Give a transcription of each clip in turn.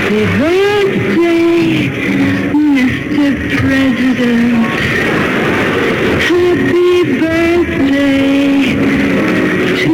Happy birthday, Mr. President. Happy birthday to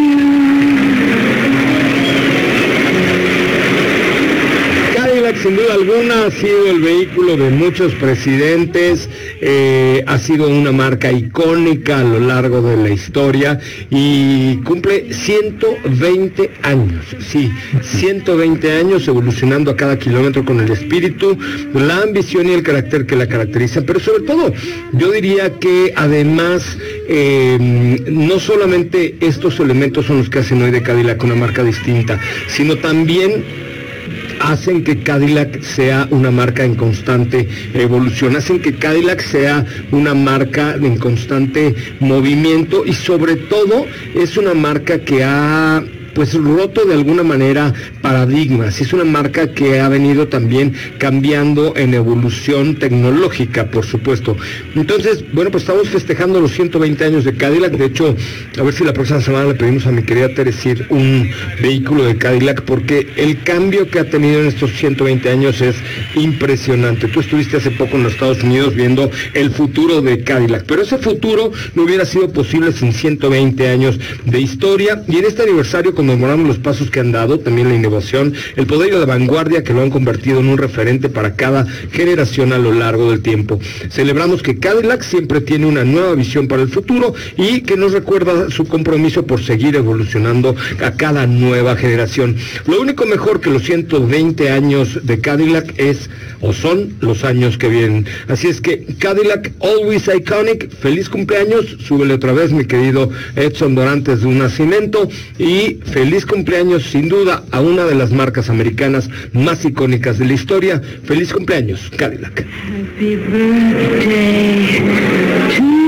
you. Cadillac, sin duda alguna, ha sido el vehículo de muchos presidentes, ha sido una marca icónica a lo largo de la historia y cumple 120 años, sí, 120 años evolucionando a cada kilómetro con el espíritu, la ambición y el carácter que la caracterizan, pero sobre todo, yo diría que además, no solamente estos elementos son los que hacen hoy de Cadillac una marca distinta, sino también hacen que Cadillac sea una marca en constante evolución, hacen que Cadillac sea una marca en constante movimiento y sobre todo es una marca que ha pues roto de alguna manera paradigmas, es una marca que ha venido también cambiando en evolución tecnológica, por supuesto. Entonces, bueno, pues estamos festejando los 120 años de Cadillac, de hecho, a ver si la próxima semana le pedimos a mi querida Teresir un vehículo de Cadillac, porque el cambio que ha tenido en estos 120 años es impresionante. Tú estuviste hace poco en los Estados Unidos viendo el futuro de Cadillac, pero ese futuro no hubiera sido posible sin 120 años de historia, y en este aniversario conmemoramos los pasos que han dado, también la innovación, el poder y la vanguardia que lo han convertido en un referente para cada generación a lo largo del tiempo. Celebramos que Cadillac siempre tiene una nueva visión para el futuro y que nos recuerda su compromiso por seguir evolucionando a cada nueva generación. Lo único mejor que los 120 años de Cadillac es, o son, los años que vienen. Así es que Cadillac, always iconic, feliz cumpleaños, súbele otra vez mi querido Edson Dorantes de un nacimiento, y feliz cumpleaños sin duda a una de las marcas americanas más icónicas de la historia. Feliz cumpleaños, Cadillac. Happy birthday to you.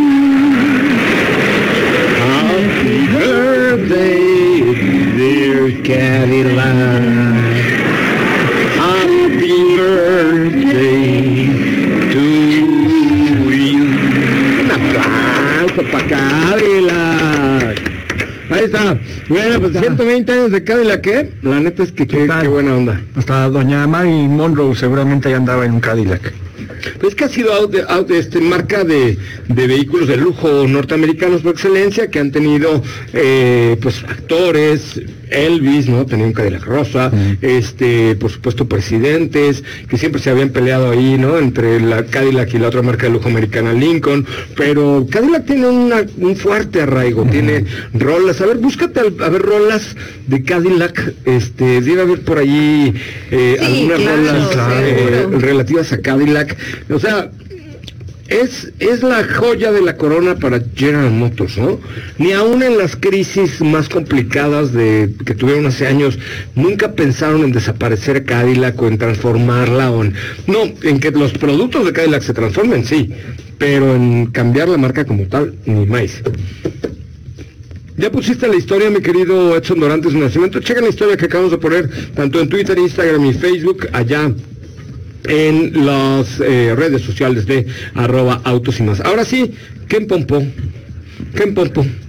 Happy birthday, dear Cadillac. Happy birthday to you. Un aplauso para Cadillac. Ahí está. Bueno, pues 120 años de Cadillac, ¿qué? La neta es que qué buena onda. Hasta doña Mary Monroe seguramente ya andaba en un Cadillac. Pues que ha sido marca de vehículos de lujo norteamericanos por excelencia, que han tenido pues actores, Elvis, ¿no? Tenía un Cadillac rosa, por supuesto presidentes, que siempre se habían peleado ahí, ¿no? Entre la Cadillac y la otra marca de lujo americana, Lincoln, pero Cadillac tiene un fuerte arraigo, tiene rolas, a ver, búscate a ver rolas de Cadillac, debe haber por allí algunas rolas relativas a Cadillac, o sea, es la joya de la corona para General Motors, ¿no? Ni aún en las crisis más complicadas que tuvieron hace años, nunca pensaron en desaparecer Cadillac o en transformarla, en que los productos de Cadillac se transformen, sí, pero en cambiar la marca como tal, ni más. Ya pusiste la historia, mi querido Edson Dorantes de Nacimiento. Chequen la historia que acabamos de poner, tanto en Twitter, Instagram y Facebook, allá en las redes sociales de @autos y más. Ahora sí, Ken Pompo.